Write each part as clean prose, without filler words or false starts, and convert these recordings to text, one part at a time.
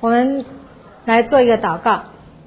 我们来做一个祷告。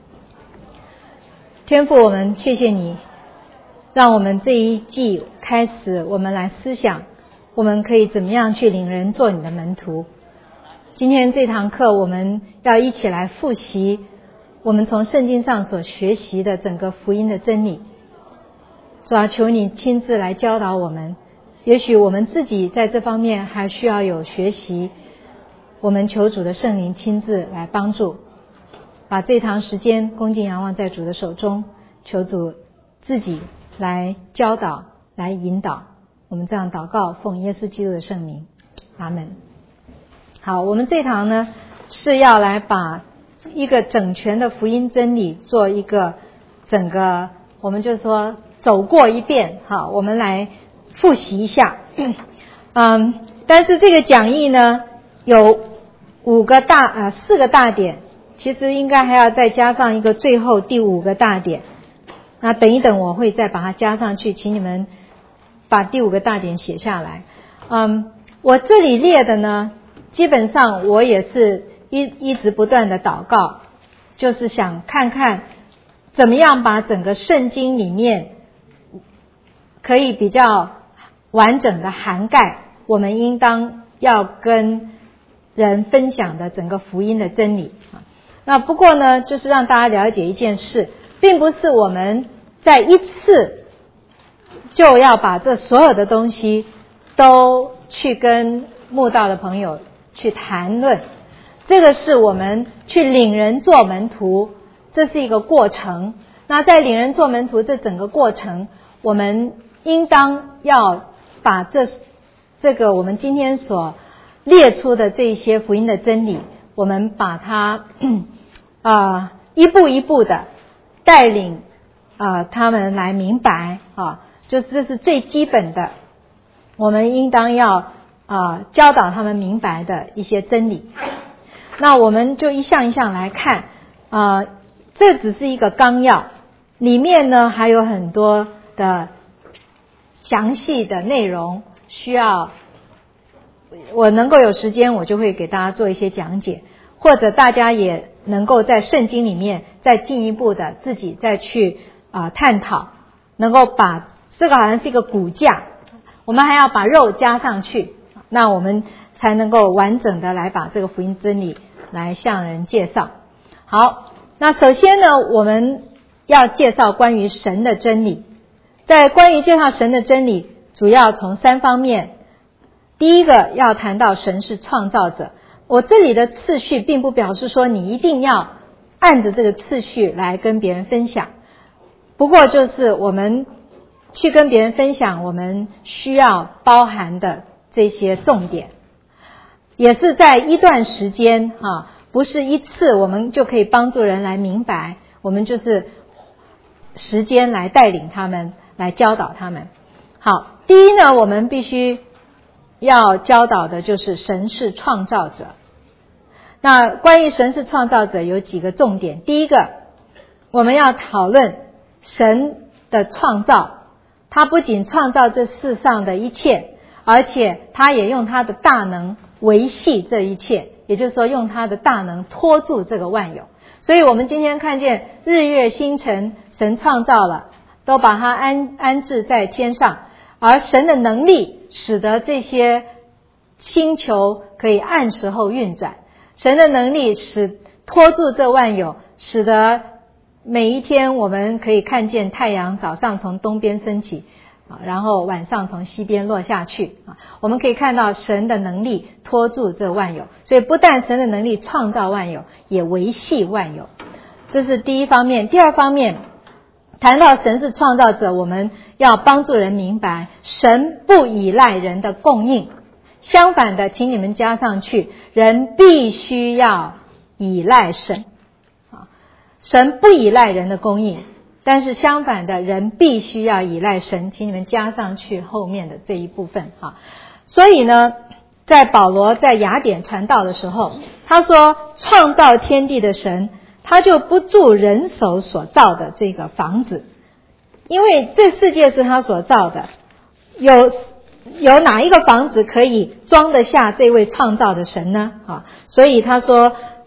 天父，我们谢谢你，让我们这一季开始，我们来思想我们可以怎么样去领人做你的门徒。今天这堂课我们要一起来复习我们从圣经上所学习的整个福音的真理。主啊，求你亲自来教导我们，也许我们自己在这方面还需要有学习，我们求主的圣灵亲自来帮助，把这堂时间恭敬仰望在主的手中，求主自己来教导来引导。我们这样祷告，奉耶稣基督的圣名，阿们。好，我们这堂呢是要来把一个整全的福音真理做一个整个，我们就说走过一遍。好，我们来复习一下。但是这个讲义呢有4个大点，其实应该还要再加上一个最后第5个大点。那等一等我会再把它加上去，请你们把第5个大点写下来。我这里列的呢，基本上我也是一直不断的祷告，就是想看看怎么样把整个圣经里面可以比较完整的涵盖我们应当要跟人分享的整个福音的真理。那不过呢，就是让大家了解一件事，并不是我们在一次就要把这所有的东西都去跟慕道的朋友去谈论，这个是我们去领人做门徒，这是一个过程。那在领人做门徒这整个过程，我们应当要把这个我们今天所列出的这些福音的真理，我们把它一步一步的带领他们来明白就这是最基本的，我们应当要教导他们明白的一些真理。那我们就一项一项来看，这只是一个纲要，里面呢还有很多的详细的内容，需要我能够有时间我就会给大家做一些讲解，或者大家也能够在圣经里面再进一步的自己再去探讨，能够把这个好像是一个骨架，我们还要把肉加上去，那我们才能够完整的来把这个福音真理来向人介绍。好，那首先呢，我们要介绍关于神的真理。在关于介绍神的真理，主要从3方面。第一个要谈到神是创造者，我这里的次序并不表示说你一定要按着这个次序来跟别人分享，不过就是我们去跟别人分享我们需要包含的这些重点，也是在一段时间不是一次我们就可以帮助人来明白，我们就是时间来带领他们，来教导他们。好，第一呢，我们必须要教导的就是神是创造者。那关于神是创造者有几个重点。第一个，我们要讨论神的创造，他不仅创造这世上的一切，而且他也用他的大能维系这一切，也就是说用他的大能托住这个万有。所以我们今天看见日月星辰，神创造了，都把它安置在天上，而神的能力使得这些星球可以按时候运转，神的能力使托住这万有，使得每一天我们可以看见太阳早上从东边升起，然后晚上从西边落下去，我们可以看到神的能力托住这万有。所以不但神的能力创造万有，也维系万有，这是第一方面。第二方面，谈到神是创造者，我们要帮助人明白神不依赖人的供应，相反的，请你们加上去，人必须要依赖神。神不依赖人的供应，但是相反的，人必须要依赖神，请你们加上去后面的这一部分。所以呢，在保罗在雅典传道的时候，他说创造天地的神，他就不住人手所造的这个房子，因为这世界是他所造的，有哪一个房子可以装得下这位创造的神呢？所以他说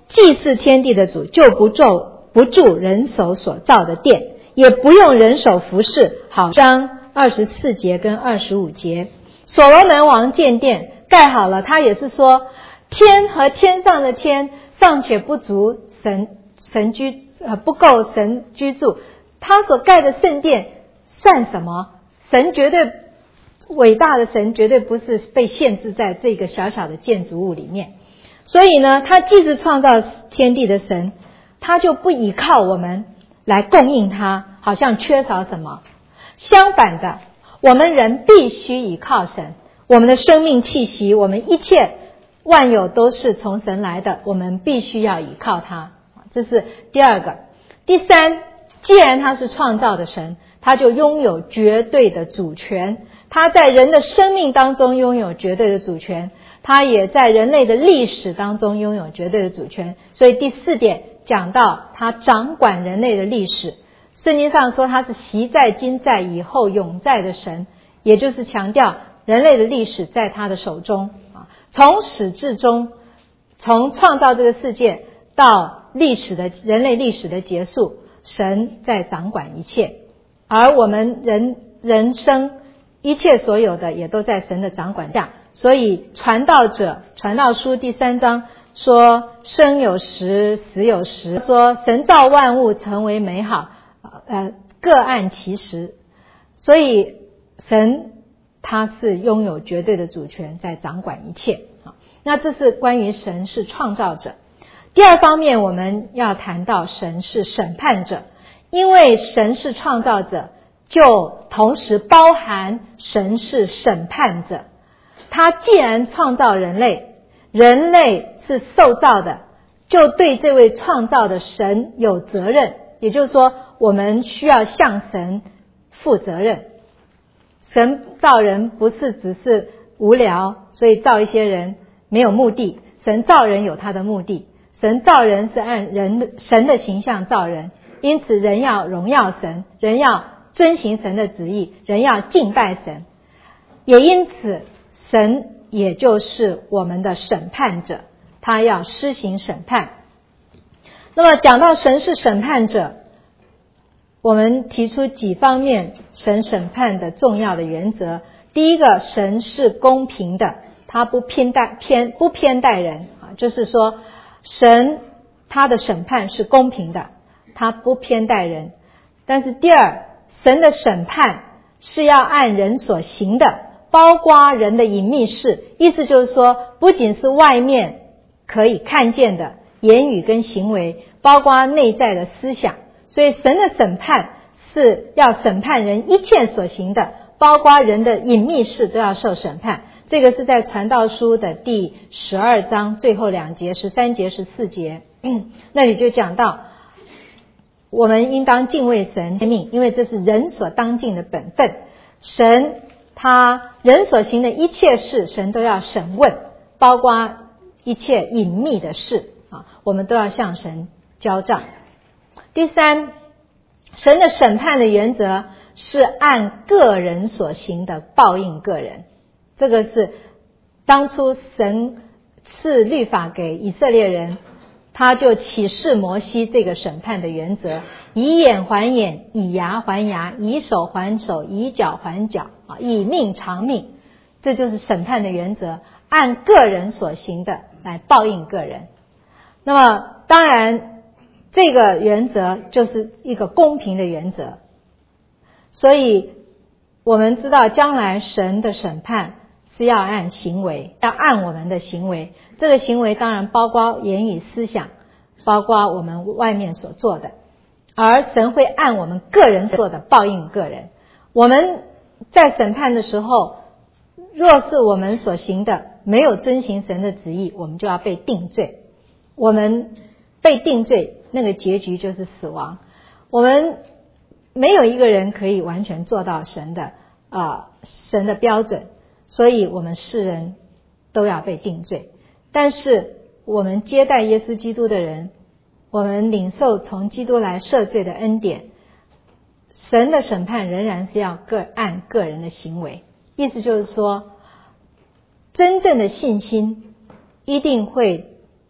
祭祀天地的主就不住人手所造的殿，也不用人手服侍。好，章24节跟25节，所罗门王建殿盖好了，他也是说天和天上的天尚且不足不够神居住，他所盖的圣殿算什么？神绝对伟大的神绝对不是被限制在这个小小的建筑物里面。所以呢，他既是创造天地的神，他就不依靠我们来供应他，好像缺少什么。相反的，我们人必须依靠神，我们的生命气息，我们一切万有都是从神来的，我们必须要依靠他。这是第二个。第三，既然他是创造的神，他就拥有绝对的主权，他在人的生命当中拥有绝对的主权，他也在人类的历史当中拥有绝对的主权。所以第4点讲到他掌管人类的历史，圣经上说他是昔在今在以后永在的神，也就是强调人类的历史在他的手中，从始至终，从创造这个世界到人类历史的结束，神在掌管一切，而我们人生一切所有的也都在神的掌管下。所以传道书第3章说生有时，死有时，说神造万物成为美好，各按其时。所以神他是拥有绝对的主权，在掌管一切。那这是关于神是创造者。第二方面，我们要谈到神是审判者，因为神是创造者，就同时包含神是审判者。他既然创造人类，人类是受造的，就对这位创造的神有责任，也就是说我们需要向神负责任。神造人不是只是无聊，所以造一些人没有目的，神造人有他的目的。神造人是按神的形象造人，因此人要荣耀神，人要遵行神的旨意，人要敬拜神，也因此神也就是我们的审判者，他要施行审判。那么讲到神是审判者，我们提出几方面神审判的重要的原则。第一个，神是公平的，他不偏待人，就是说神他的审判是公平的，他不偏待人。但是第二，神的审判是要按人所行的，包括人的隐秘事，意思就是说不仅是外面可以看见的言语跟行为，包括内在的思想。所以神的审判是要审判人一切所行的，包括人的隐秘事都要受审判。这个是在传道书的第12章最后2节13节14节，那里就讲到我们应当敬畏神命，因为这是人所当尽的本分。神他人所行的一切事，神都要审问，包括一切隐秘的事，我们都要向神交账。第三，神的审判的原则是按个人所行的报应个人。这个是当初神赐律法给以色列人，他就启示摩西这个审判的原则，以眼还眼，以牙还牙，以手还手，以脚还脚，以命偿命。这就是审判的原则，按个人所行的来报应个人。那么当然这个原则就是一个公平的原则，所以我们知道将来神的审判是要按行为，要按我们的行为，这个行为当然包括言语思想，包括我们外面所做的，而神会按我们个人做的报应个人。我们在审判的时候，若是我们所行的没有遵行神的旨意，我们就要被定罪。我们被定罪，那个结局就是死亡。我们没有一个人可以完全做到神的标准，所以我们世人都要被定罪。但是我们接待耶稣基督的人，我们领受从基督来赦罪的恩典，神的审判仍然是要按个人的行为。意思就是说，真正的信心一定会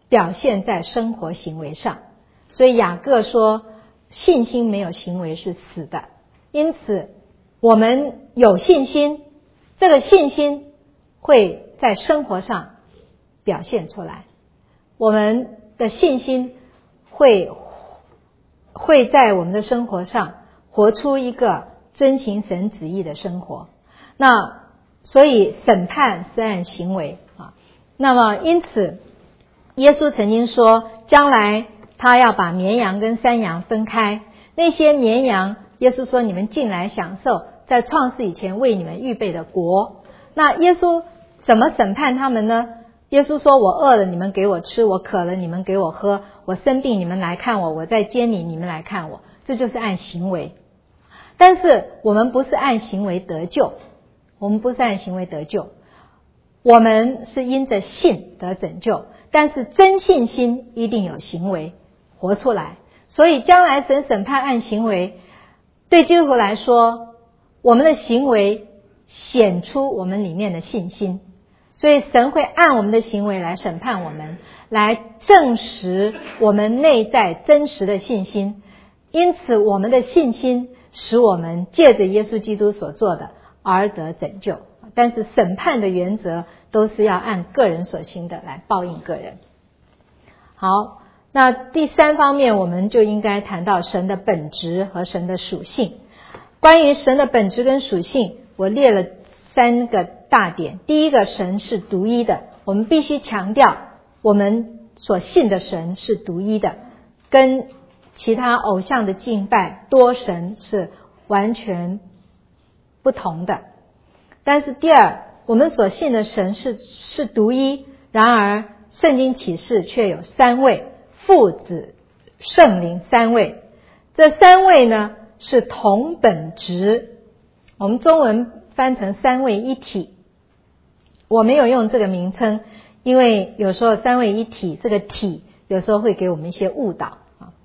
表现在生活行为上。所以雅各说，信心没有行为是死的。因此我们有信心，这个信心会在生活上表现出来，我们的信心会在我们的生活上活出一个遵行神旨意的生活。那所以审判是按行为啊。那么因此耶稣曾经说，将来他要把绵羊跟山羊分开。那些绵羊，耶稣说你们进来享受在创世以前为你们预备的国。那耶稣怎么审判他们呢？耶稣说，我饿了你们给我吃，我渴了你们给我喝，我生病你们来看我，我在监里你们来看我。这就是按行为。但是我们不是按行为得救，我们不是按行为得救，我们是因着信得拯救。但是真信心一定有行为活出来。所以将来神审判按行为，对基督徒来说，我们的行为显出我们里面的信心。所以神会按我们的行为来审判我们，来证实我们内在真实的信心。因此我们的信心使我们借着耶稣基督所做的而得拯救。但是审判的原则都是要按个人所行的来报应个人。好，那第三方面我们就应该谈到神的本质和神的属性。关于神的本质跟属性，我列了3个大点。第一个，神是独一的，我们必须强调我们所信的神是独一的，跟其他偶像的敬拜多神是完全不同的。但是第二，我们所信的神是独一，然而圣经启示却有3位，父子圣灵3位。这3位呢是同本质，我们中文翻成3位一体。我没有用这个名称，因为有时候3位一体这个体有时候会给我们一些误导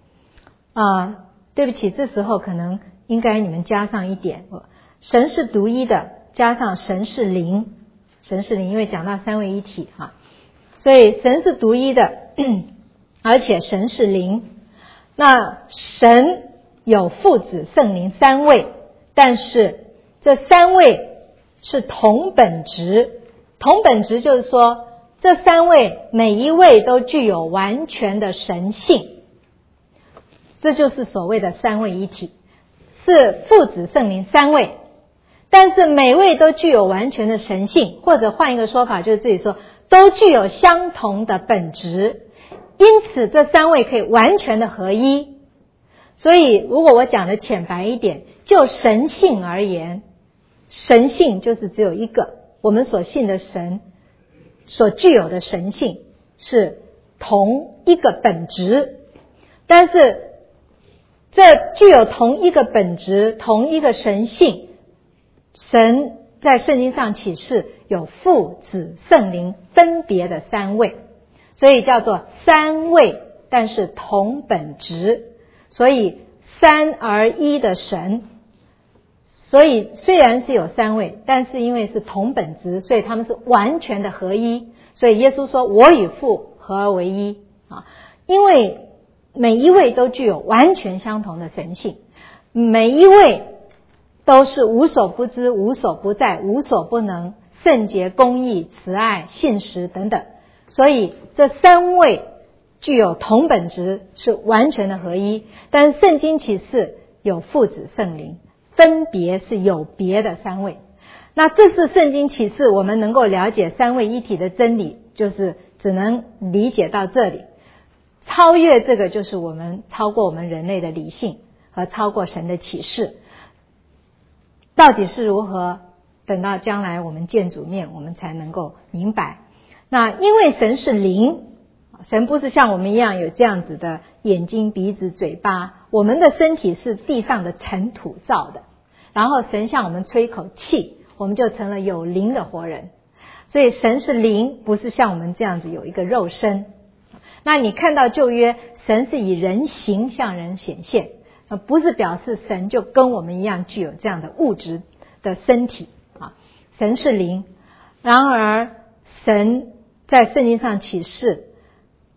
对不起，这时候可能应该你们加上一点，神是独一的加上神是灵，神是灵，因为讲到3位一体所以神是独一的，而且神是灵。那神有父子圣灵3位，但是这3位是同本质。同本质就是说，这3位每一位都具有完全的神性，这就是所谓的3位一体，是父子圣灵3位，但是每位都具有完全的神性，或者换一个说法就是这里说都具有相同的本质，因此这3位可以完全的合一。所以如果我讲的浅白一点，就神性而言，神性就是只有一个，我们所信的神所具有的神性是同一个本质。但是这具有同一个本质同一个神性，神在圣经上启示有父子圣灵分别的3位，所以叫做3位但是同本质，所以3而一的神。所以虽然是有3位，但是因为是同本质，所以他们是完全的合一。所以耶稣说我与父合而为一因为每一位都具有完全相同的神性，每一位都是无所不知无所不在无所不能，圣洁公义慈爱信实等等。所以这3位具有同本质，是完全的合一。但是圣经启示有父子圣灵分别是有别的3位。那这是圣经启示我们能够了解3位一体的真理，就是只能理解到这里。超越这个就是我们超过我们人类的理性和超过神的启示。到底是如何，等到将来我们见主面我们才能够明白。那因为神是灵，神不是像我们一样有这样子的眼睛鼻子嘴巴，我们的身体是地上的尘土造的，然后神向我们吹一口气，我们就成了有灵的活人。所以神是灵，不是像我们这样子有一个肉身。那你看到旧约神是以人形向人显现，不是表示神就跟我们一样具有这样的物质的身体神是灵。然而神在圣经上启示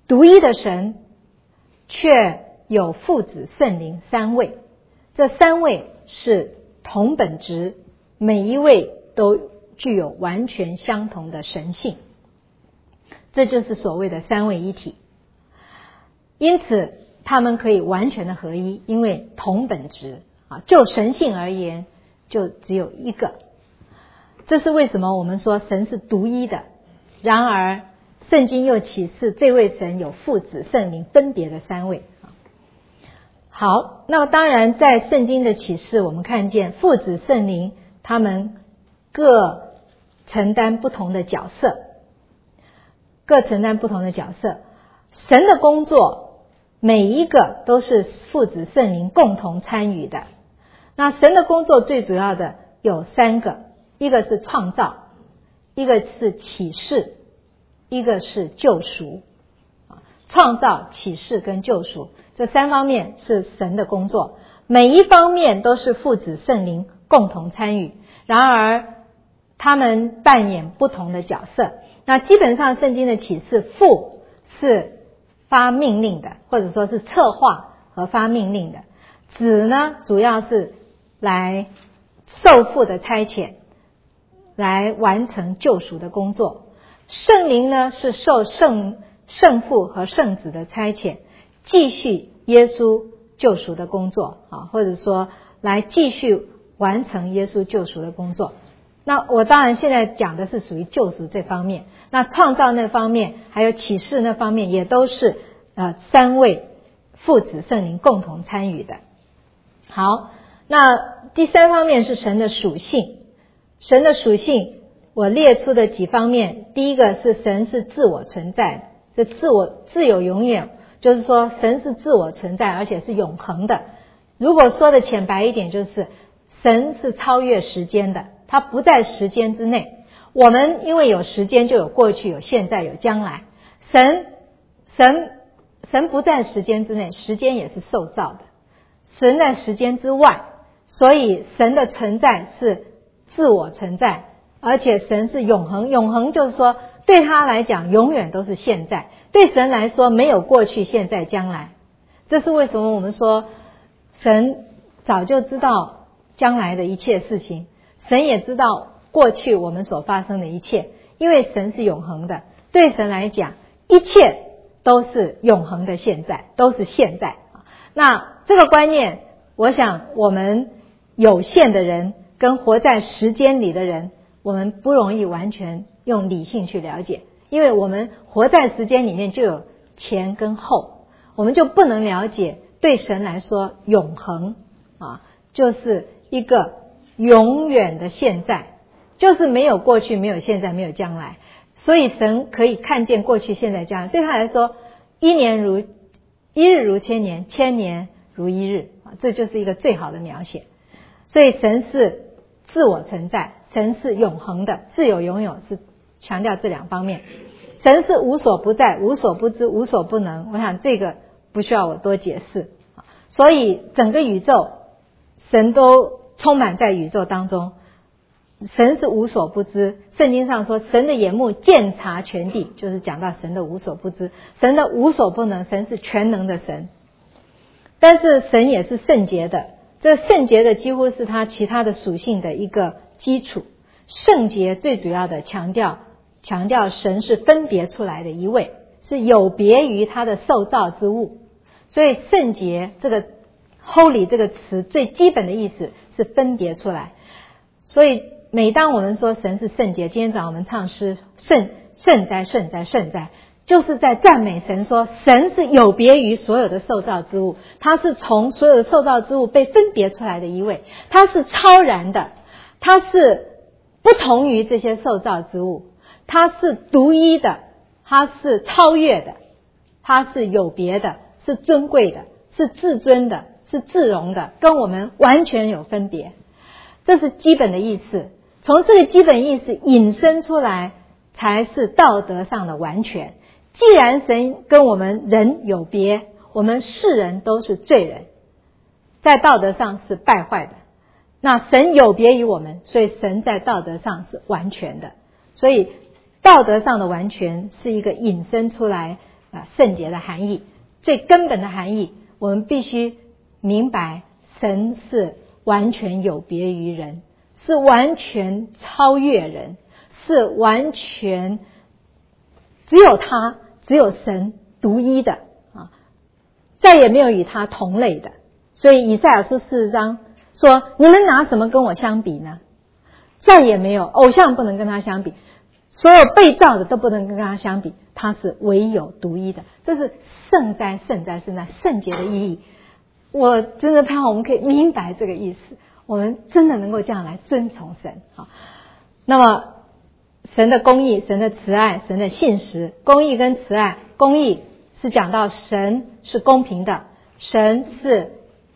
独一的神却有父子圣灵三位，这三位是同本质，每一位都具有完全相同的神性，这就是所谓的三位一体。因此他们可以完全的合一，因为同本质就神性而言就只有一个。这是为什么我们说神是独一的，然而圣经又启示这位神有父子圣灵分别的三位。好，那么当然在圣经的启示我们看见父子圣灵他们各承担不同的角色，神的工作每一个都是父子圣灵共同参与的。那神的工作最主要的有三个，一个是创造，一个是启示，一个是救赎。创造、启示跟救赎这三方面是神的工作，每一方面都是父子圣灵共同参与，然而他们扮演不同的角色。那基本上圣经的启示，父是发命令的，或者说是策划和发命令的，子呢主要是来受父的差遣，来完成救赎的工作。圣灵呢是受圣父和圣子的差遣，继续耶稣救赎的工作或者说来继续完成耶稣救赎的工作。那我当然现在讲的是属于救赎这方面，那创造那方面还有启示那方面也都是三位父子圣灵共同参与的。好，那第三方面是神的属性。神的属性我列出的几方面，第一个是神是自我存在的，这自有永远，就是说神是自我存在而且是永恒的。如果说的浅白一点，就是神是超越时间的，他不在时间之内。我们因为有时间就有过去有现在有将来，神不在时间之内，时间也是受造的，神在时间之外，所以神的存在是自我存在，而且神是永恒。永恒就是说对他来讲永远都是现在，对神来说没有过去现在将来。这是为什么我们说神早就知道将来的一切事情，神也知道过去我们所发生的一切，因为神是永恒的，对神来讲一切都是永恒的现在，都是现在。那这个观念我想我们有限的人跟活在时间里的人，我们不容易完全用理性去了解，因为我们活在时间里面就有前跟后，我们就不能了解对神来说永恒就是一个永远的现在，就是没有过去没有现在没有将来，所以神可以看见过去现在将来，对他来说一日如千年，千年如一日这就是一个最好的描写。所以神是自我存在，神是永恒的，自有永有，是强调这两方面。神是无所不在，无所不知，无所不能，我想这个不需要我多解释。所以整个宇宙神都充满在宇宙当中，神是无所不知。圣经上说神的眼目鉴察全地，就是讲到神的无所不知，神的无所不能，神是全能的神。但是神也是圣洁的，这圣洁的几乎是他其他的属性的一个基础。圣洁最主要的强调神是分别出来的一位，是有别于他的受造之物。所以圣洁这个 holy 这个词最基本的意思是分别出来。所以每当我们说神是圣洁，今天早上我们唱诗圣哉圣哉圣哉，就是在赞美神，说神是有别于所有的受造之物，他是从所有的受造之物被分别出来的一位，他是超然的，他是不同于这些受造之物，他是独一的，他是超越的，他是有别的，是尊贵的，是至尊的，是至荣的，跟我们完全有分别。这是基本的意思，从这个基本意思引申出来才是道德上的完全。既然神跟我们人有别，我们世人都是罪人，在道德上是败坏的，那神有别于我们，所以神在道德上是完全的。所以道德上的完全是一个引申出来圣洁的含义，最根本的含义，我们必须明白神是完全有别于人，是完全超越人，是完全只有他，只有神独一的啊，再也没有与他同类的。所以以赛亚书40章说，你们拿什么跟我相比呢？再也没有，偶像不能跟他相比，所有被造的都不能跟他相比，他是唯有独一的。这是圣哉圣哉圣哉，圣洁的意义。我真的盼望我们可以明白这个意思，我们真的能够这样来遵从神。好，那么神的公义，神的慈爱，神的信实。公义跟慈爱，公义是讲到神是公平的，神是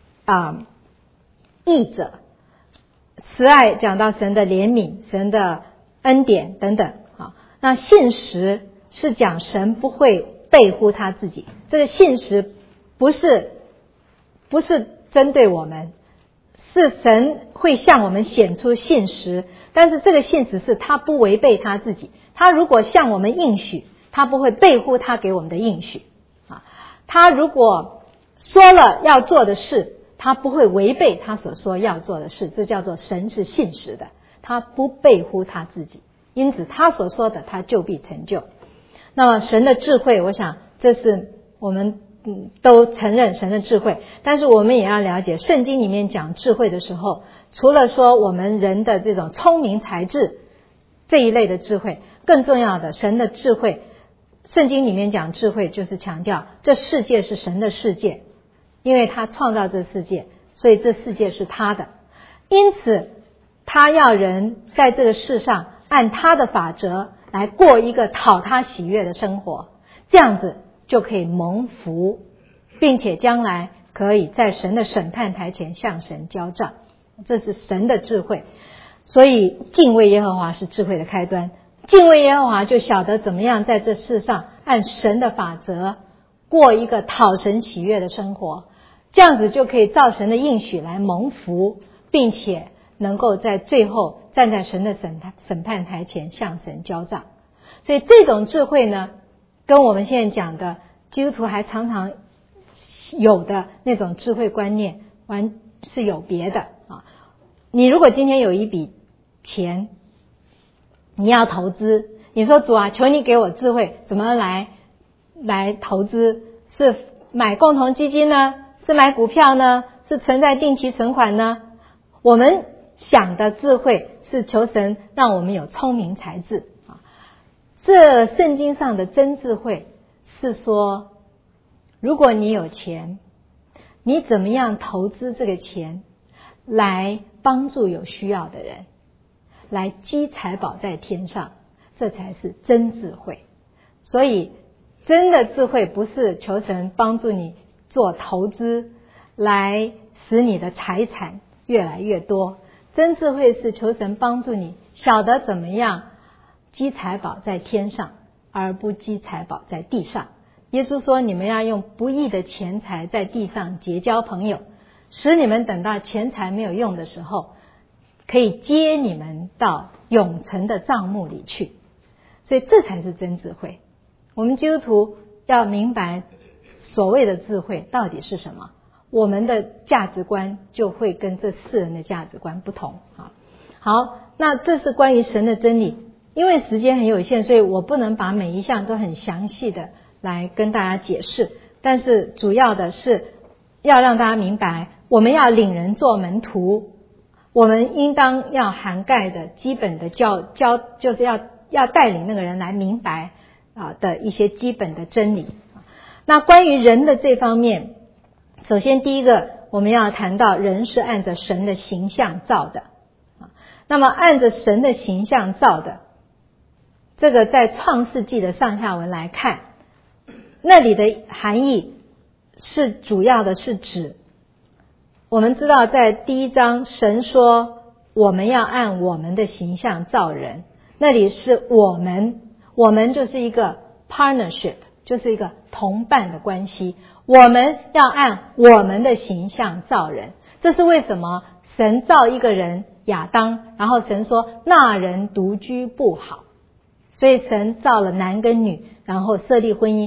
义者，慈爱讲到神的怜悯，神的恩典等等。好，那信实是讲神不会背乎他自己，这个信实不是针对我们，是神会向我们显出信实，但是这个信实是他不违背他自己，他如果向我们应许，他不会背乎他给我们的应许啊。他如果说了要做的事，他不会违背他所说要做的事，这叫做神是信实的，他不背乎他自己，因此他所说的他就必成就。那么神的智慧，我想这是我们都承认神的智慧，但是我们也要了解圣经里面讲智慧的时候，除了说我们人的这种聪明才智这一类的智慧，更重要的神的智慧，圣经里面讲智慧就是强调这世界是神的世界，因为他创造这世界，所以这世界是他的，因此他要人在这个世上按他的法则来过一个讨他喜悦的生活，这样子就可以蒙福，并且将来可以在神的审判台前向神交账，这是神的智慧。所以敬畏耶和华是智慧的开端，敬畏耶和华就晓得怎么样在这世上按神的法则过一个讨神喜悦的生活，这样子就可以照神的应许来蒙福，并且能够在最后站在神的审判台前向神交账。所以这种智慧呢，跟我们现在讲的基督徒还常常有的那种智慧观念是有别的啊。你如果今天有一笔钱，你要投资，你说主啊，求你给我智慧，怎么来投资？是买共同基金呢？是买股票呢？是存在定期存款呢？我们想的智慧是求神让我们有聪明才智啊。这圣经上的真智慧是说，如果你有钱，你怎么样投资这个钱来帮助有需要的人，来积财宝在天上，这才是真智慧。所以真的智慧不是求神帮助你做投资来使你的财产越来越多，真智慧是求神帮助你晓得怎么样积财宝在天上，而不积财宝在地上。耶稣说，你们要用不义的钱财在地上结交朋友，使你们等到钱财没有用的时候，可以接你们到永存的帐幕里去。所以这才是真智慧。我们基督徒要明白所谓的智慧到底是什么，我们的价值观就会跟这世人的价值观不同啊。好，那这是关于神的真理。因为时间很有限，所以我不能把每一项都很详细的来跟大家解释，但是主要的是要让大家明白，我们要领人做门徒，我们应当要涵盖的基本的就是要带领那个人来明白的一些基本的真理。那关于人的这方面，首先第一个我们要谈到人是按着神的形象造的。那么按着神的形象造的，这个在创世纪的上下文来看，那里的含义是主要的是指，我们知道在第一章神说我们要按我们的形象造人，那里是我们就是一个 partnership， 就是一个同伴的关系，我们要按我们的形象造人。这是为什么神造一个人亚当，然后神说那人独居不好，所以神造了男跟女，然后设立婚姻，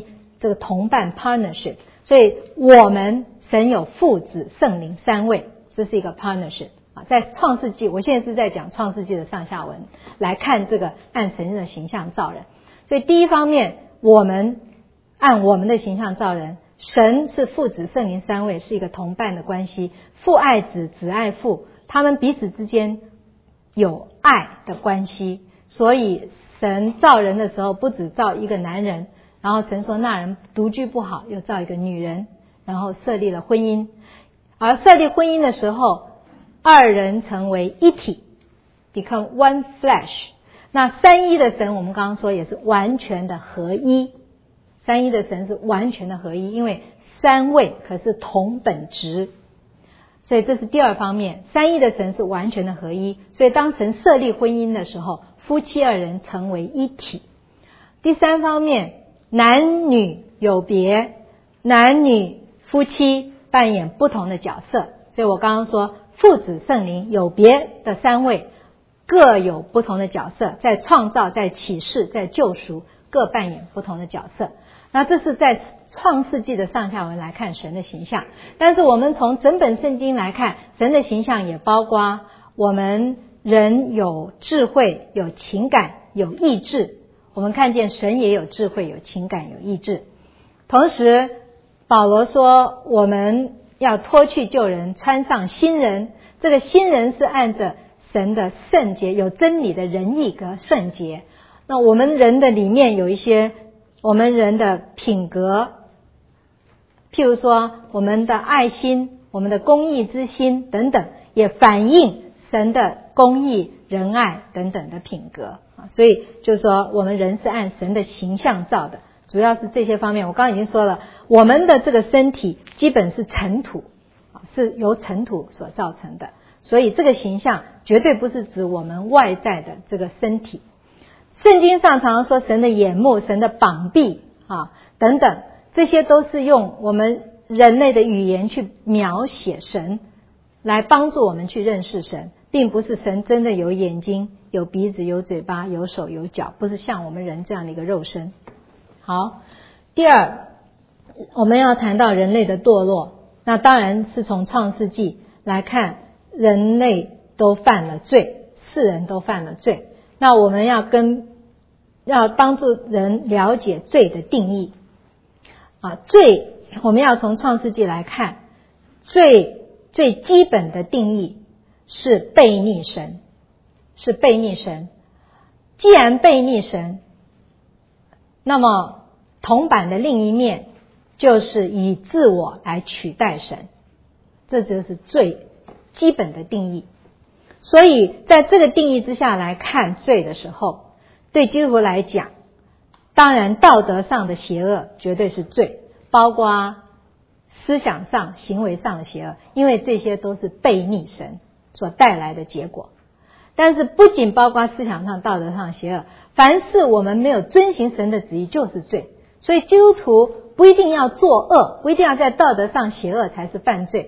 这个同伴 partnership， 所以我们神有父子圣灵三位，这是一个 partnership。在创世纪，我现在是在讲创世纪的上下文来看这个按神的形象造人。所以第一方面，我们按我们的形象造人，神是父子圣灵三位，是一个同伴的关系，父爱子，子爱父，他们彼此之间有爱的关系。所以神造人的时候不只造一个男人，然后神说那人独居不好，又造一个女人，然后设立了婚姻。而设立婚姻的时候，二人成为一体 become one flesh。 那三一的神我们刚刚说也是完全的合一，三一的神是完全的合一，因为三位可是同本质，所以这是第二方面，三一的神是完全的合一。所以当神设立婚姻的时候，夫妻二人成为一体。第三方面，男女有别，男女夫妻扮演不同的角色。所以我刚刚说父子圣灵有别的三位各有不同的角色，在创造，在启示，在救赎，各扮演不同的角色。那这是在创世纪的上下文来看神的形象。但是我们从整本圣经来看，神的形象也包括我们人有智慧，有情感，有意志。我们看见神也有智慧，有情感，有意志。同时保罗说我们要脱去旧人，穿上新人。这个新人是按着神的圣洁，有真理的仁义和圣洁。那我们人的里面有一些我们人的品格，譬如说我们的爱心，我们的公义之心等等，也反映神的公义、仁爱等等的品格。所以就是说我们人是按神的形象造的，主要是这些方面。我刚刚已经说了，我们的这个身体基本是尘土，是由尘土所造成的，所以这个形象绝对不是指我们外在的这个身体。圣经上常常说神的眼目、神的膀臂等等，这些都是用我们人类的语言去描写神，来帮助我们去认识神，并不是神真的有眼睛、有鼻子、有嘴巴、有手、有脚，不是像我们人这样的一个肉身。好，第二，我们要谈到人类的堕落，那当然是从创世纪来看，人类都犯了罪，世人都犯了罪。那我们要帮助人了解罪的定义罪我们要从创世纪来看，罪最基本的定义是悖逆神，是悖逆神。既然悖逆神，那么铜板的另一面就是以自我来取代神，这就是最基本的定义。所以在这个定义之下来看罪的时候，对基督徒来讲，当然道德上的邪恶绝对是罪，包括思想上行为上的邪恶，因为这些都是悖逆神所带来的结果。但是不仅包括思想上道德上的邪恶，凡是我们没有遵行神的旨意就是罪。所以基督徒不一定要作恶，不一定要在道德上邪恶才是犯罪。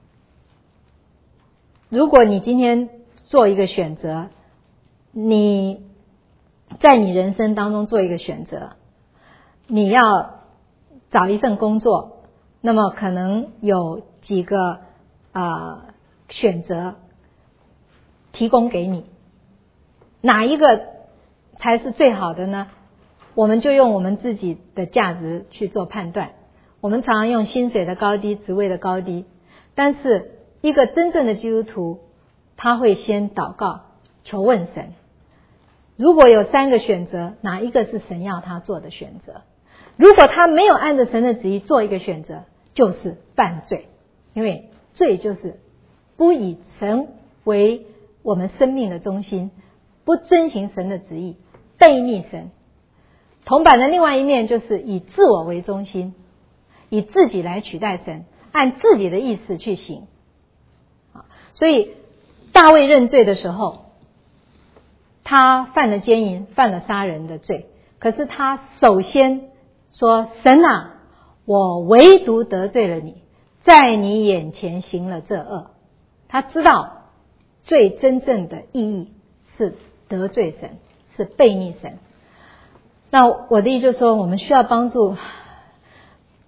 如果你今天做一个选择，你在你人生当中做一个选择，你要找一份工作，那么可能有几个选择提供给你，哪一个才是最好的呢？我们就用我们自己的价值去做判断。我们常常用薪水的高低、职位的高低，但是一个真正的基督徒，他会先祷告求问神，如果有3个选择，哪一个是神要他做的选择？如果他没有按着神的旨意做一个选择，就是犯罪。因为罪就是不以神为我们生命的中心，不遵行神的旨意，悖逆神。铜板的另外一面就是以自我为中心，以自己来取代神，按自己的意思去行。所以大卫认罪的时候，他犯了奸淫，犯了杀人的罪，可是他首先说，神啊，我唯独得罪了你，在你眼前行了这恶。他知道罪真正的意义是得罪神，是悖逆神。那我的意思就是说，我们需要帮助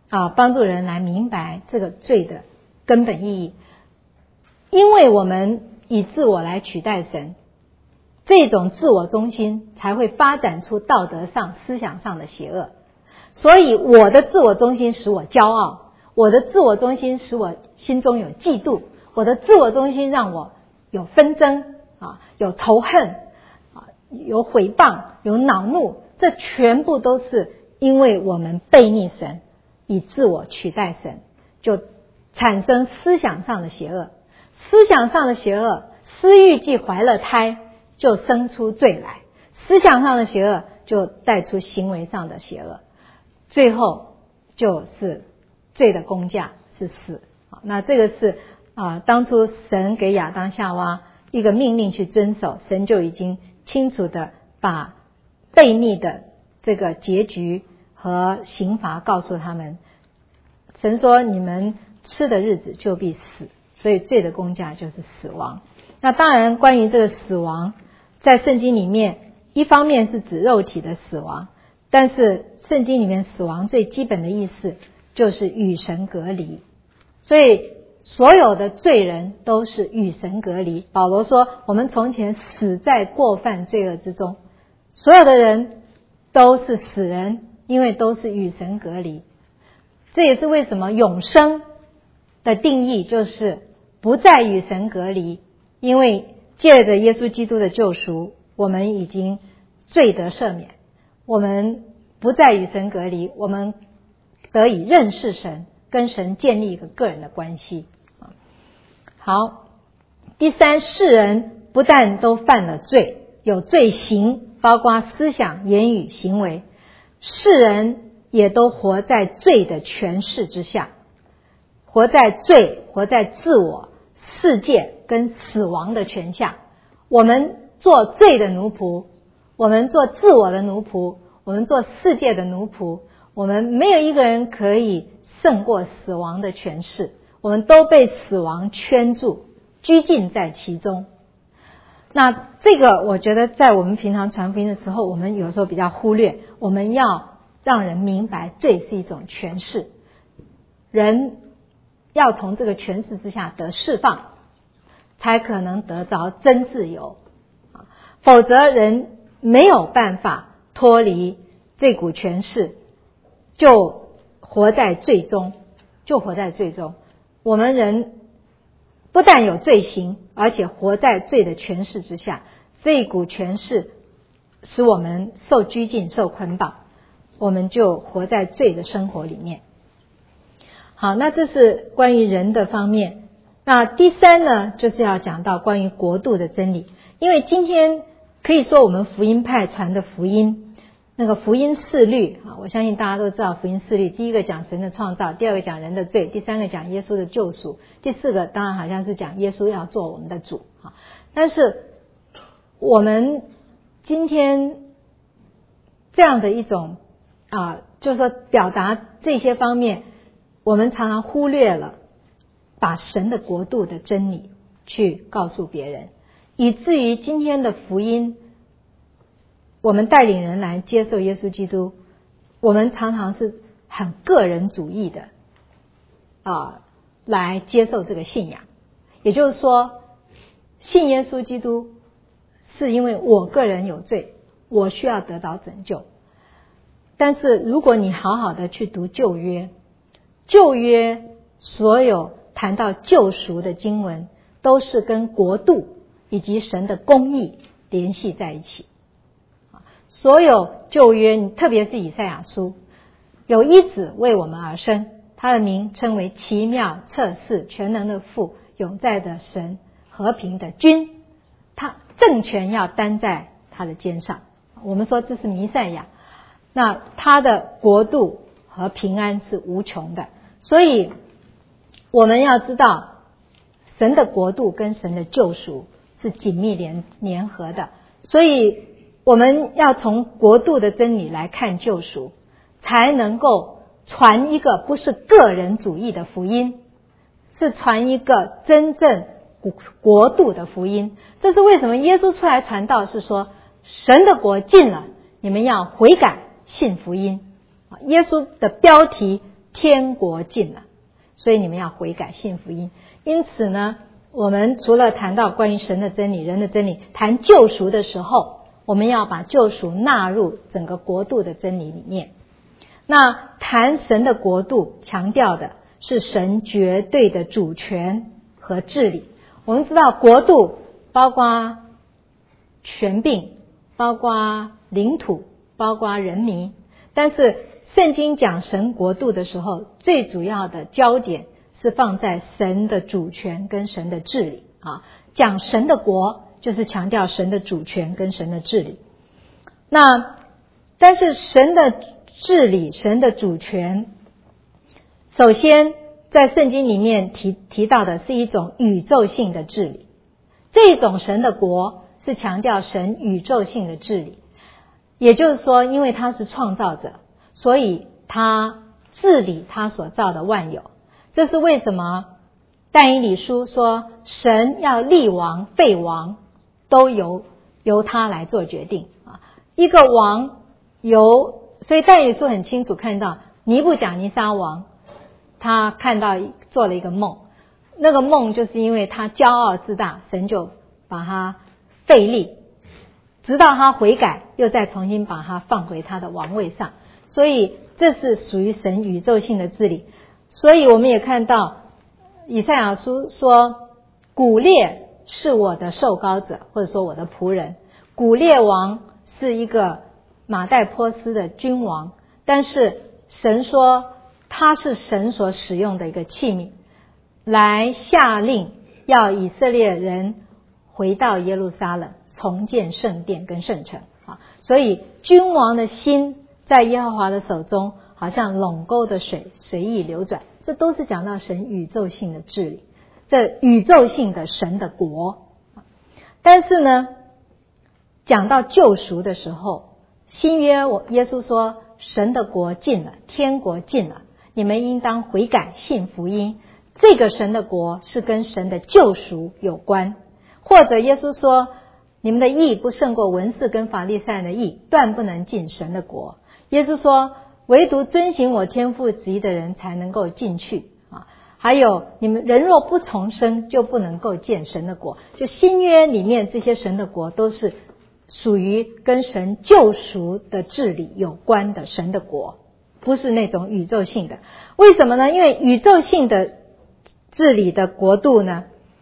帮助人来明白这个罪的根本意义。因为我们以自我来取代神，这种自我中心才会发展出道德上思想上的邪恶。所以我的自我中心使我骄傲，我的自我中心使我心中有嫉妒，我的自我中心让我有纷争有仇恨有毁谤，有恼怒，这全部都是因为我们悖逆神，以自我取代神，就产生思想上的邪恶。思想上的邪恶，私欲既怀了胎，就生出罪来。思想上的邪恶就带出行为上的邪恶，最后就是罪的工价是死。那这个是当初神给亚当夏娃一个命令去遵守，神就已经清楚的把悖逆的这个结局和刑罚告诉他们。神说你们吃的日子就必死，所以罪的工价就是死亡。那当然关于这个死亡，在圣经里面一方面是指肉体的死亡，但是圣经里面死亡最基本的意思就是与神隔离。所以所有的罪人都是与神隔离。保罗说我们从前死在过犯罪恶之中，所有的人都是死人，因为都是与神隔离。这也是为什么永生的定义就是不再与神隔离，因为借着耶稣基督的救赎，我们已经罪得赦免，我们不再与神隔离，我们得以认识神，跟神建立一个个人的关系。好，第三，世人不但都犯了罪，有罪行，包括思想、言语、行为，世人也都活在罪的权势之下，活在罪，活在自我、世界跟死亡的权下。我们做罪的奴仆，我们做自我的奴仆，我们做世界的奴仆，我们没有一个人可以胜过死亡的权势，我们都被死亡圈住，拘禁在其中。那这个我觉得在我们平常传福音的时候，我们有时候比较忽略，我们要让人明白罪是一种权势，人要从这个权势之下得释放，才可能得着真自由，否则人没有办法脱离这股权势，就活在罪中。我们人不但有罪行，而且活在罪的权势之下，这股权势使我们受拘禁、受捆绑，我们就活在罪的生活里面。好，那这是关于人的方面。那第三呢，就是要讲到关于国度的真理。因为今天可以说我们福音派传的福音，那个福音四律我相信大家都知道福音四律，第一个讲神的创造，第二个讲人的罪，第三个讲耶稣的救赎，第四个当然好像是讲耶稣要做我们的主。但是我们今天这样的一种就是说表达这些方面，我们常常忽略了把神的国度的真理去告诉别人，以至于今天的福音，我们带领人来接受耶稣基督，我们常常是很个人主义的来接受这个信仰。也就是说，信耶稣基督是因为我个人有罪，我需要得到拯救。但是如果你好好的去读旧约，旧约所有谈到救赎的经文，都是跟国度以及神的公义联系在一起。所有旧约，特别是以赛亚书，有一子为我们而生，他的名称为奇妙、测试、全能的父、永在的神、和平的君，他政权要担在他的肩上。我们说这是弥赛亚，那他的国度和平安是无穷的。所以我们要知道神的国度跟神的救赎是紧密联合的，所以我们要从国度的真理来看救赎，才能够传一个不是个人主义的福音，是传一个真正国度的福音。这是为什么耶稣出来传道是说神的国近了，你们要悔改信福音。耶稣的标题天国近了，所以你们要悔改信福音。因此呢，我们除了谈到关于神的真理、人的真理，谈救赎的时候，我们要把救赎纳入整个国度的真理里面。那谈神的国度，强调的是神绝对的主权和治理。我们知道国度包括权柄，包括领土，包括人民，但是圣经讲神国度的时候，最主要的焦点是放在神的主权跟神的治理啊。讲神的国就是强调神的主权跟神的治理。那但是神的治理，神的主权，首先在圣经里面提到的是一种宇宙性的治理。这种神的国是强调神宇宙性的治理，也就是说因为他是创造者，所以他治理他所造的万有。这是为什么但以理书说神要立王废王都由他来做决定啊。一个王所以但以理书很清楚看到尼布甲尼撒王，他看到做了一个梦，那个梦就是因为他骄傲自大，神就把他废立，直到他悔改，又再重新把他放回他的王位上。所以这是属于神宇宙性的治理。所以我们也看到以赛亚书说，古列是我的受膏者，或者说我的仆人。古列王是一个马代波斯的君王，但是神说他是神所使用的一个器皿，来下令要以色列人回到耶路撒冷，重建圣殿跟圣城啊。所以君王的心在耶和华的手中，好像垄沟的水随意流转。这都是讲到神宇宙性的治理，这宇宙性的神的国。但是呢，讲到救赎的时候，新约耶稣说神的国近了，天国近了，你们应当悔改信福音。这个神的国是跟神的救赎有关。或者耶稣说，你们的义不胜过文士跟法利赛人的义，断不能进神的国。耶稣说唯独遵行我天父旨意的人才能够进去啊。还有你们人若不重生，就不能够见神的国。就新约里面这些神的国都是属于跟神救赎的治理有关的神的国，不是那种宇宙性的。为什么呢？因为宇宙性的治理的国度呢，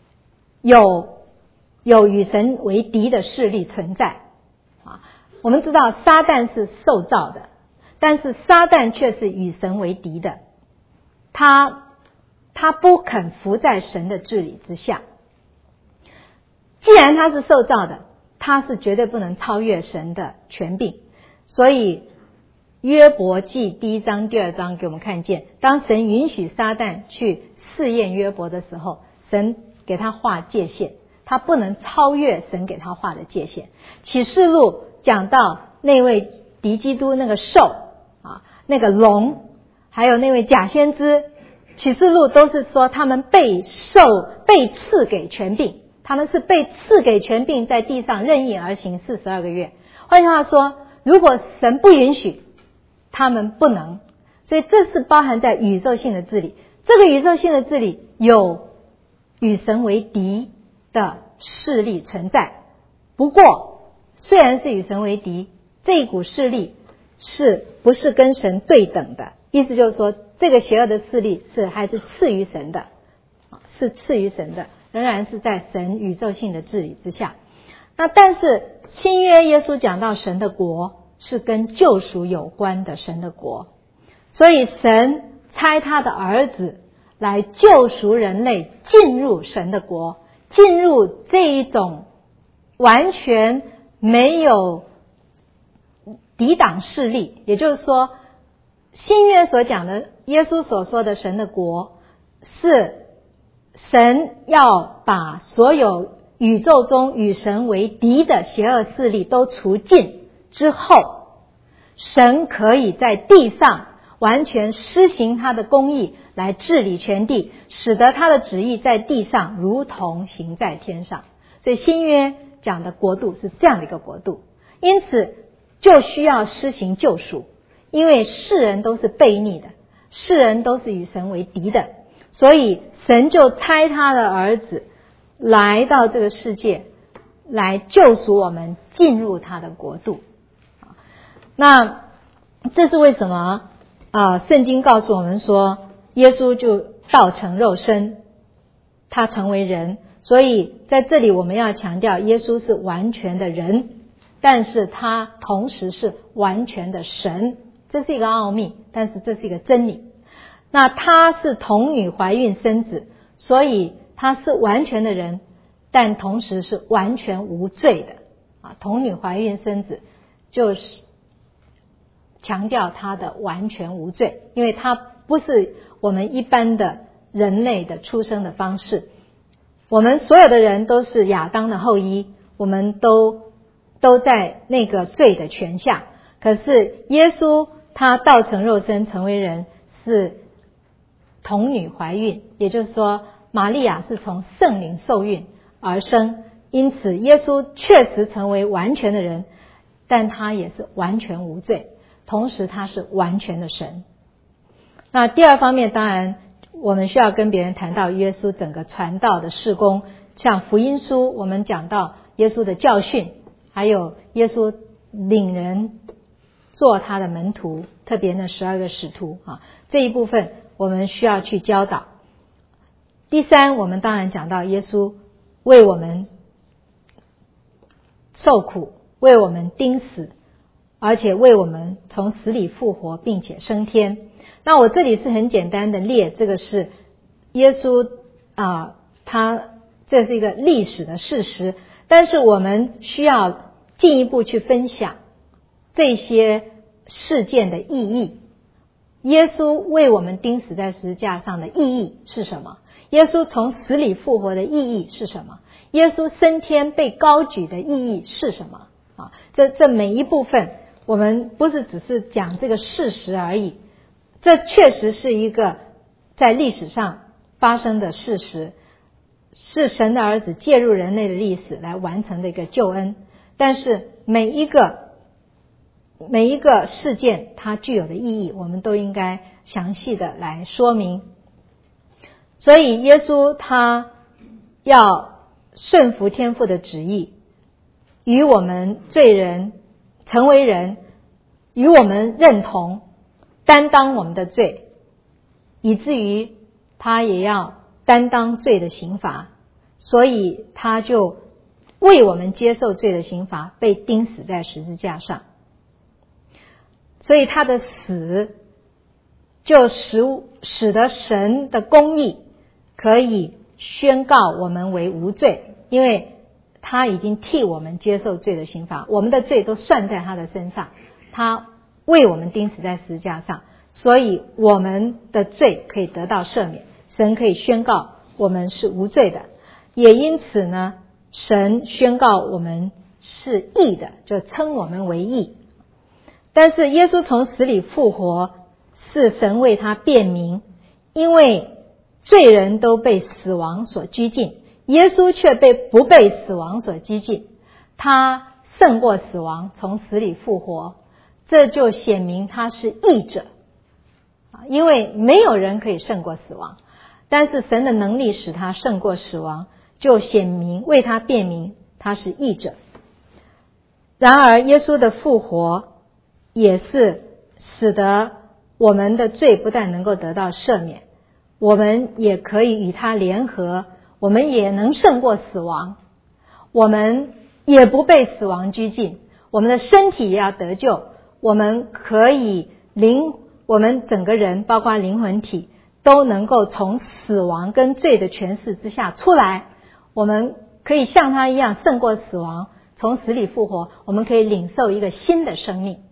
有与神为敌的势力存在啊。我们知道撒旦是受造的，但是撒旦却是与神为敌的，他不肯服在神的治理之下。既然他是受造的，他是绝对不能超越神的权柄。所以约伯记第1章第2章给我们看见，当神允许撒旦去试验约伯的时候，神给他画界限，他不能超越神给他画的界限。启示录讲到那位敌基督那个兽啊，那个龙，还有那位假先知，启示录都是说他们被赐给权柄，他们是被赐给权柄，在地上任意而行42个月。换句话说，如果神不允许，他们不能。所以这是包含在宇宙性的治理。这个宇宙性的治理有与神为敌的势力存在，不过虽然是与神为敌，这一股势力是不是跟神对等的？意思就是说，这个邪恶的势力还是次于神的，是次于神的，仍然是在神宇宙性的治理之下。那但是新约耶稣讲到神的国是跟救赎有关的神的国，所以神差他的儿子来救赎人类进入神的国，进入这一种完全没有抵挡势力。也就是说，新约所讲的耶稣所说的神的国，是神要把所有宇宙中与神为敌的邪恶势力都除尽之后，神可以在地上完全施行他的公义，来治理全地，使得他的旨意在地上如同行在天上。所以新约讲的国度是这样的一个国度，因此就需要施行救赎。因为世人都是悖逆的， 世人都是与神为敌的，所以神就差他的儿子来到这个世界，来救赎我们，进入他的国度。那这是为什么圣经告诉我们说，耶稣就道成肉身，他成为人。所以在这里我们要强调，耶稣是完全的人，但是他同时是完全的神，这是一个奥秘，但是这是一个真理。那他是童女怀孕生子，所以他是完全的人，但同时是完全无罪的童女怀孕生子就是强调他的完全无罪，因为他不是我们一般的人类的出生的方式。我们所有的人都是亚当的后裔，我们都在那个罪的权下。可是耶稣他道成肉身成为人，是童女怀孕，也就是说玛利亚是从圣灵受孕而生，因此耶稣确实成为完全的人，但他也是完全无罪，同时他是完全的神。那第二方面，当然我们需要跟别人谈到耶稣整个传道的事工，像福音书我们讲到耶稣的教训，还有耶稣领人做他的门徒，特别那12个使徒这一部分我们需要去教导。第三，我们当然讲到耶稣为我们受苦，为我们钉死，而且为我们从死里复活并且升天。那我这里是很简单的列，这个是耶稣这是一个历史的事实，但是我们需要进一步去分享这些事件的意义。耶稣为我们钉死在十字架上的意义是什么？耶稣从死里复活的意义是什么？耶稣升天被高举的意义是什么？这每一部分我们不是只是讲这个事实而已，这确实是一个在历史上发生的事实，是神的儿子介入人类的历史来完成的一个救恩。但是每一个事件它具有的意义，我们都应该详细的来说明。所以耶稣他要顺服天父的旨意，与我们罪人成为人，与我们认同，担当我们的罪，以至于他也要担当罪的刑罚，所以他就为我们接受罪的刑罚，被钉死在十字架上。所以他的死就使得神的公义可以宣告我们为无罪，因为他已经替我们接受罪的刑罚，我们的罪都算在他的身上，他为我们钉死在十字架上，所以我们的罪可以得到赦免，神可以宣告我们是无罪的。也因此呢，神宣告我们是义的，就称我们为义。但是耶稣从死里复活是神为他辩明，因为罪人都被死亡所拘禁，耶稣却不被死亡所拘禁，他胜过死亡，从死里复活，这就显明他是义者。因为没有人可以胜过死亡，但是神的能力使他胜过死亡，就显明为他辩明他是义者。然而耶稣的复活也是使得我们的罪不但能够得到赦免，我们也可以与他联合，我们也能胜过死亡，我们也不被死亡拘禁，我们的身体也要得救，我们可以我们整个人包括灵魂体都能够从死亡跟罪的权势之下出来，我们可以像他一样胜过死亡，从死里复活，我们可以领受一个新的生命，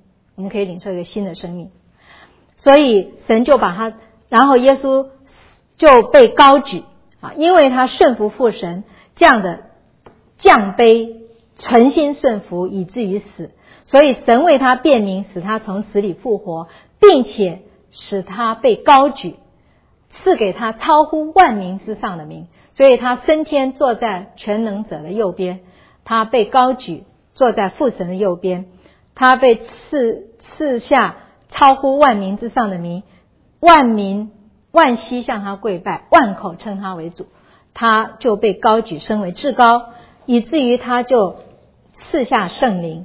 所以神就把他，然后耶稣就被高举因为他顺服父神，这样的降卑存心顺服以至于死，所以神为他辩明，使他从死里复活，并且使他被高举，赐给他超乎万名之上的名，所以他升天坐在全能者的右边，他被高举坐在父神的右边，他被赐下超乎万名之上的名， 万民万膝向他跪拜，万口称他为主，他就被高举升为至高，以至于他就赐下圣灵。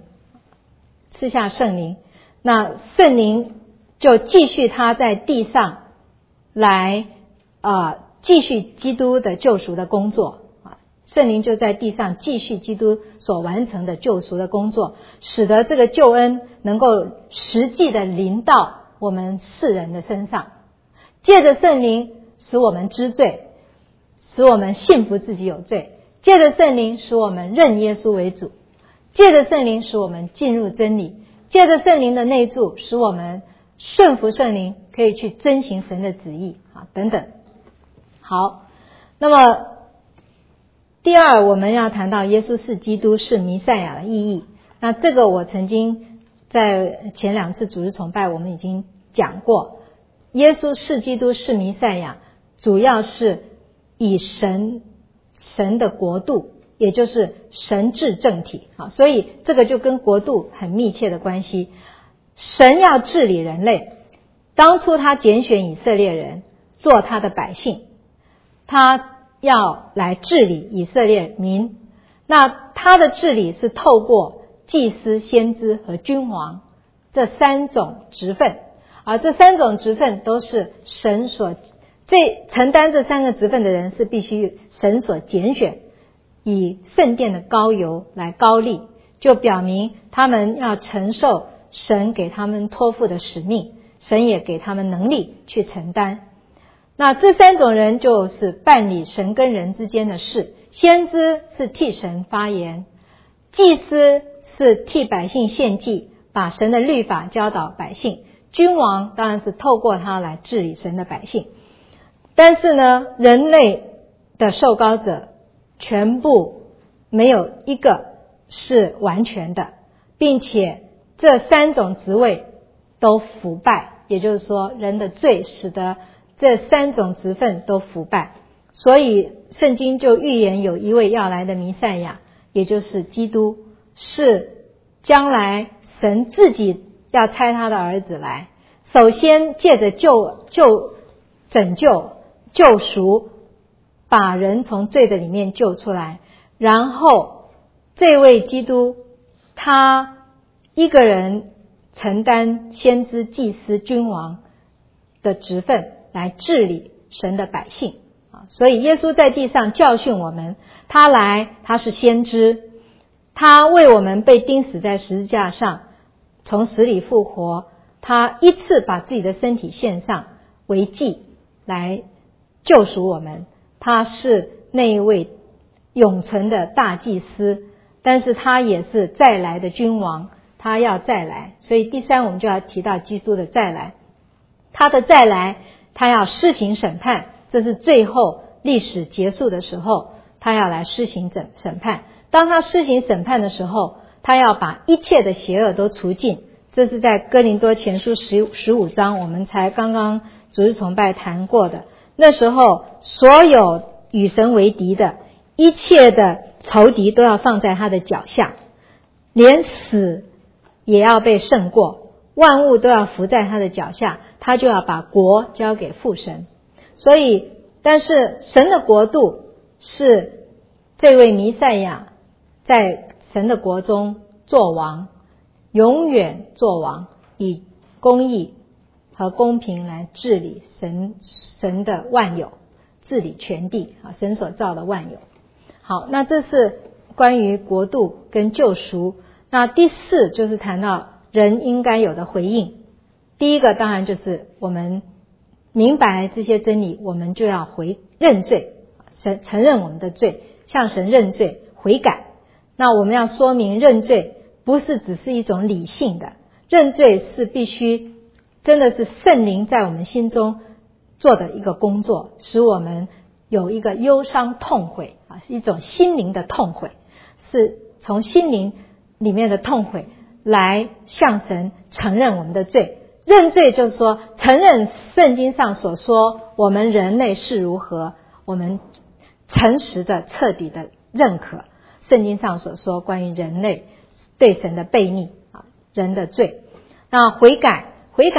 那圣灵就继续他在地上来继续基督的救赎的工作，圣灵就在地上继续基督所完成的救赎的工作，使得这个救恩能够实际的临到我们世人的身上。借着圣灵使我们知罪，使我们信服自己有罪；借着圣灵使我们认耶稣为主；借着圣灵使我们进入真理；借着圣灵的内住使我们顺服圣灵，可以去遵行神的旨意等等。好，那么第二，我们要谈到耶稣是基督是弥赛亚的意义。那这个我曾经在前2次主日崇拜我们已经讲过，耶稣是基督是弥赛亚主要是以神的国度，也就是神治政体，所以这个就跟国度很密切的关系。神要治理人类，当初他拣选以色列人做他的百姓，他要来治理以色列民。那他的治理是透过祭司、先知和君王这3种职分，而这3种职分都是神所承担这3个职分的人是必须神所拣选，以圣殿的膏油来膏立，就表明他们要承受神给他们托付的使命，神也给他们能力去承担。那这3种人就是办理神跟人之间的事，先知是替神发言，祭司是替百姓献祭，把神的律法教导百姓，君王当然是透过他来治理神的百姓。但是呢，人类的受膏者全部没有一个是完全的，并且这3种职位都腐败，也就是说人的罪使得这3种职分都腐败。所以圣经就预言有一位要来的弥赛亚，也就是基督，是将来神自己要差他的儿子来，首先借着拯救救赎，把人从罪的里面救出来，然后这位基督他一个人承担先知、祭司、君王的职分来治理神的百姓。所以耶稣在地上教训我们，他来他是先知，他为我们被钉死在十字架上，从死里复活，他一次把自己的身体献上为祭来救赎我们，他是那一位永存的大祭司，但是他也是再来的君王，他要再来。所以第3我们就要提到基督的再来，他的再来他要施行审判，这是最后历史结束的时候他要来施行审判。当他施行审判的时候，他要把一切的邪恶都除尽，这是在哥林多前书15章我们才刚刚主日崇拜谈过的。那时候所有与神为敌的一切的仇敌都要放在他的脚下，连死也要被胜过，万物都要伏在他的脚下，他就要把国交给父神。所以但是神的国度是这位弥赛亚在神的国中做王，永远做王，以公义和公平来治理神的万有，治理全地，神所造的万有。好，那这是关于国度跟救赎。那第4就是谈到人应该有的回应。第一个当然就是我们明白这些真理，我们就要认罪，承认我们的罪，向神认罪悔改。那我们要说明认罪不是只是一种理性的，认罪是必须真的是圣灵在我们心中做的一个工作，使我们有一个忧伤痛悔，是一种心灵的痛悔，是从心灵里面的痛悔来向神承认我们的罪。认罪就是说承认圣经上所说我们人类是如何，我们诚实的彻底的认可圣经上所说关于人类对神的悖逆，人的罪。那悔改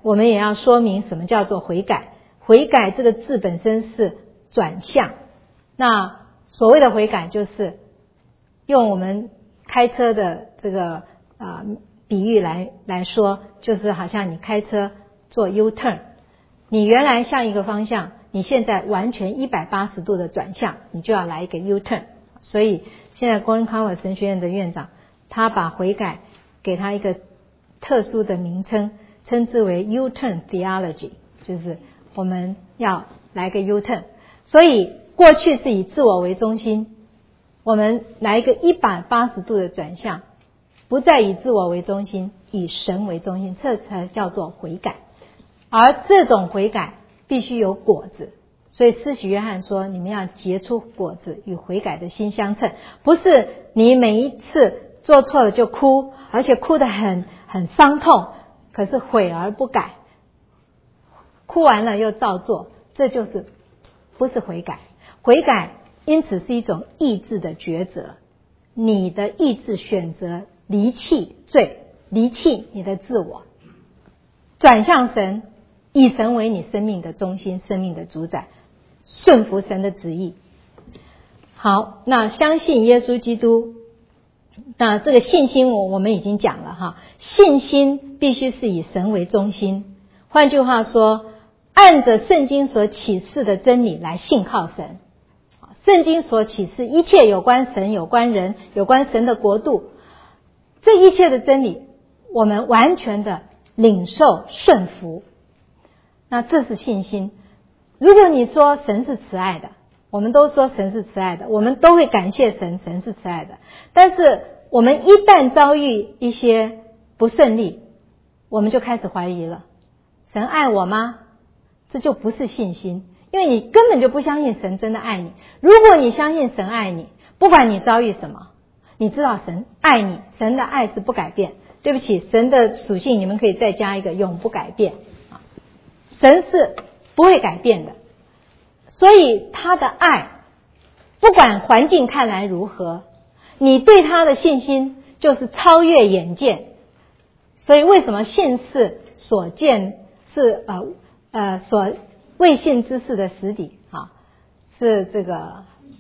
我们也要说明什么叫做悔改。悔改这个字本身是转向，那所谓的悔改就是用我们开车的这个比喻来说，就是好像你开车做 U-turn， 你原来向一个方向，你现在完全180度的转向，你就要来一个 U-turn。 所以现在Gordon Conwell神学院的院长，他把悔改给他一个特殊的名称，称之为 U-turn theology， 就是我们要来个 U-turn。 所以过去是以自我为中心，我们来一个180度的转向，不再以自我为中心，以神为中心，这才叫做悔改。而这种悔改必须有果子，所以施洗约翰说，你们要结出果子，与悔改的心相称。不是你每一次做错了就哭，而且哭得很伤痛，可是悔而不改，哭完了又照做，这就是不是悔改。悔改因此是一种意志的抉择，你的意志选择离弃罪，离弃你的自我，转向神，以神为你生命的中心，生命的主宰，顺服神的旨意。好，那相信耶稣基督，那这个信心我们已经讲了哈，信心必须是以神为中心，换句话说，按着圣经所启示的真理来信靠神。圣经所启示一切有关神、有关人、有关神的国度，这一切的真理我们完全的领受顺服，那这是信心。如果你说神是慈爱的，我们都说神是慈爱的，我们都会感谢神，神是慈爱的。但是我们一旦遭遇一些不顺利，我们就开始怀疑了，神爱我吗？这就不是信心，因为你根本就不相信神真的爱你。如果你相信神爱你，不管你遭遇什么，你知道神爱你，神的爱是不改变。对不起，神的属性你们可以再加一个永不改变，神是不会改变的。所以他的爱不管环境看来如何，你对他的信心就是超越眼见。所以为什么信是所见是所未信之事的实底啊？是这个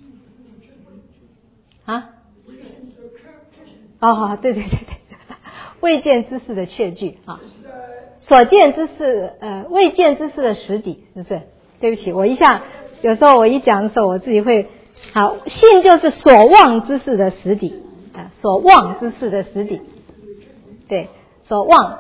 对，未见之事的确据啊，所见之事未见之事的实底，是不是？对不起，我一下有时候我一讲的时候我自己会好，信就是所望之事的实底所望之事的实底，对，所望，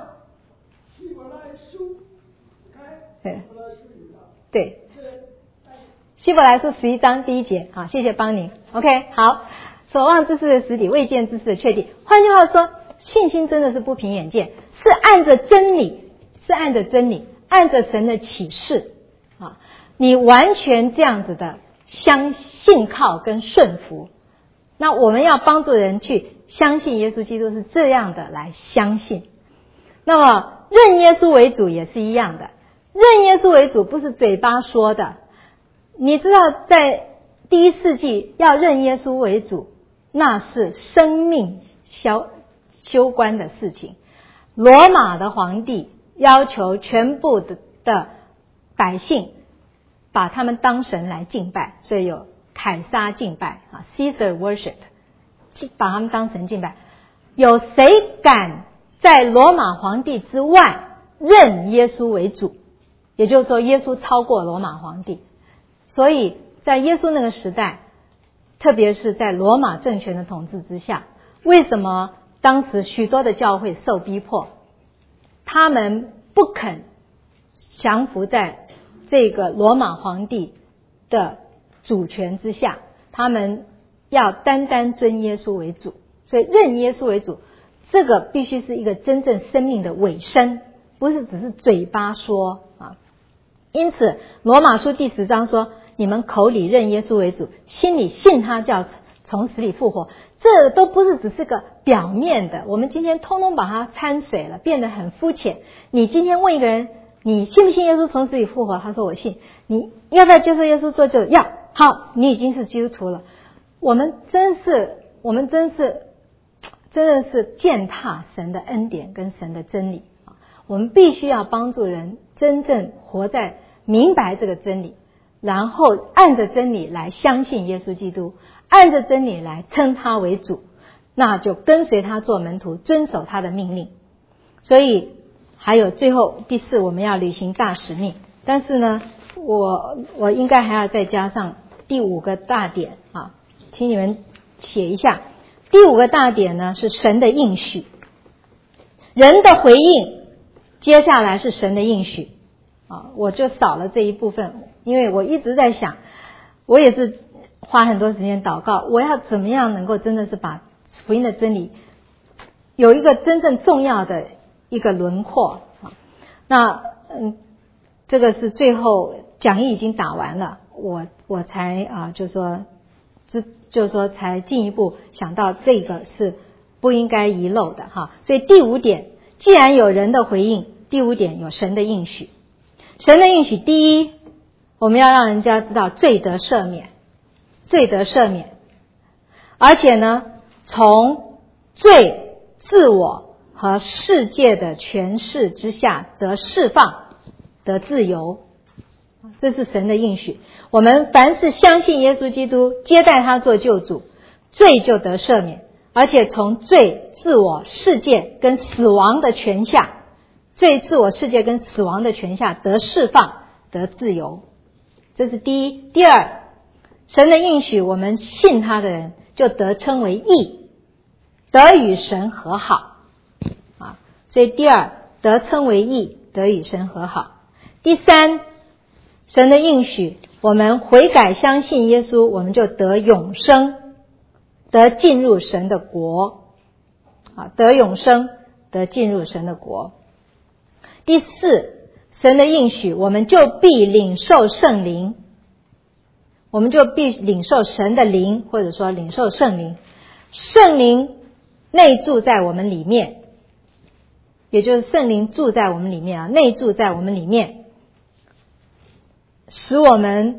对，希伯来书11章第1节，好，谢谢邦宁 OK 好，所望之事的实底，未见之事的确定。换句话说，信心真的是不凭眼见，是按着真理，按着神的启示啊，你完全这样子的信靠跟顺服。那我们要帮助人去相信耶稣基督是这样的来相信。那么认耶稣为主也是一样的，认耶稣为主不是嘴巴说的。你知道在第1世纪要认耶稣为主，那是生命攸关的事情。罗马的皇帝要求全部的百姓把他们当神来敬拜，所以有凯撒敬拜Caesar worship， 把他们当神敬拜。有谁敢在罗马皇帝之外认耶稣为主？也就是说耶稣超过罗马皇帝。所以在耶稣那个时代，特别是在罗马政权的统治之下，为什么当时许多的教会受逼迫？他们不肯降服在这个罗马皇帝的主权之下，他们要单单尊耶稣为主。所以认耶稣为主，这个必须是一个真正生命的尾声，不是只是嘴巴说啊。因此罗马书第10章说，你们口里认耶稣为主，心里信他叫从死里复活，这都不是只是个表面的，我们今天通通把它掺水了，变得很肤浅。你今天问一个人，你信不信耶稣从死里复活？他说我信。你要不要接受耶稣做救？要。好，你已经是基督徒了。我们真的是践踏神的恩典跟神的真理。 我们必须要帮助人真正活在明白这个真理，然后按着真理来相信耶稣基督，按着真理来称他为主，那就跟随他做门徒，遵守他的命令。所以还有最后第4，我们要履行大使命。但是呢，我应该还要再加上第5个大点啊，请你们写一下。第5个大点呢是神的应许，人的回应，接下来是神的应许啊，我就少了这一部分，因为我一直在想，我也是花很多时间祷告，我要怎么样能够真的是把福音的真理有一个真正重要的一个轮廓啊。那这个是最后讲义已经打完了，我才就是说才进一步想到这个是不应该遗漏的哈。所以第5点，既然有人的回应，第5点有神的应许。神的应许，第一，我们要让人家知道罪得赦免，罪得赦免，而且呢，从罪、自我和世界的权势之下得释放，得自由。这是神的应许。我们凡是相信耶稣基督，接待他做救主，罪就得赦免，而且从罪、自我、世界跟死亡的权下，罪、自我、世界跟死亡的权下得释放，得自由。这是第一。第二，神的应许，我们信他的人就得称为义，得与神和好啊。所以第二，得称为义，得与神和好。第三，神的应许，我们悔改相信耶稣，我们就得永生，得进入神的国啊，得永生，得进入神的国。第4，神的应许，我们就必领受圣灵，我们就必领受神的灵，或者说领受圣灵。圣灵内住在我们里面，也就是圣灵住在我们里面啊，内住在我们里面，使我们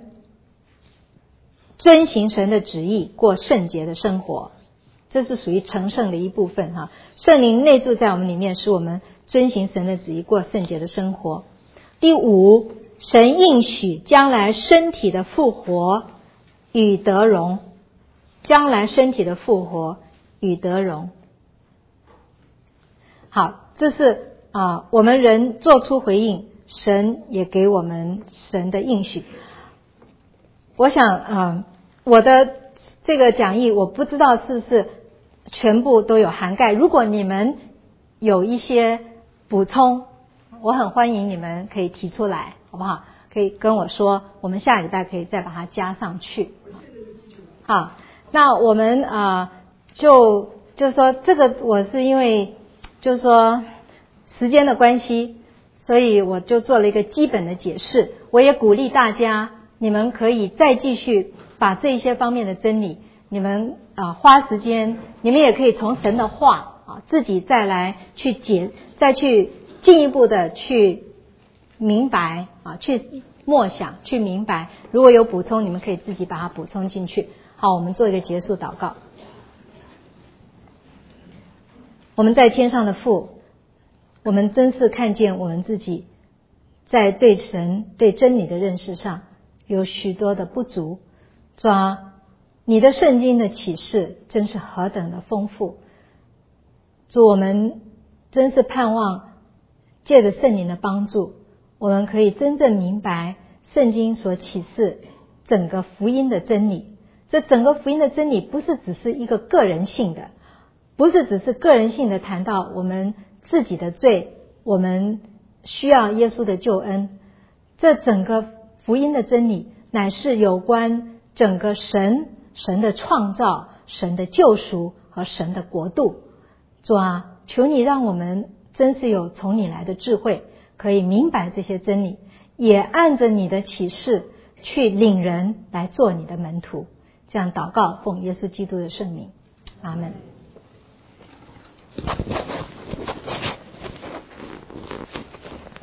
遵行神的旨意，过圣洁的生活。这是属于成圣的一部分哈。圣灵内住在我们里面，使我们遵行神的旨意，过圣洁的生活。第5，神应许将来身体的复活与得荣，将来身体的复活与得荣。好，这是我们人做出回应，神也给我们神的应许。我想我的这个讲义我不知道是不是全部都有涵盖，如果你们有一些补充，我很欢迎你们可以提出来，好不好？可以跟我说，我们下礼拜可以再把它加上去。好，那我们就是说这个我是因为就是说时间的关系，所以我就做了一个基本的解释。我也鼓励大家，你们可以再继续把这一些方面的真理，你们花时间，你们也可以从神的话自己再来去再去进一步的去明白去默想，去明白。如果有补充，你们可以自己把它补充进去。好，我们做一个结束祷告。我们在天上的父，我们真是看见我们自己在对神对真理的认识上有许多的不足。主啊，你的圣经的启示真是何等的丰富。主，我们真是盼望借着圣灵的帮助，我们可以真正明白圣经所启示整个福音的真理。这整个福音的真理不是只是一个个人性的，不是只是个人性的谈到我们自己的罪，我们需要耶稣的救恩。这整个福音的真理乃是有关整个神的创造，神的救赎和神的国度。主啊，求你让我们真是有从你来的智慧，可以明白这些真理，也按着你的启示去领人来做你的门徒。这样祷告，奉耶稣基督的圣名，阿们。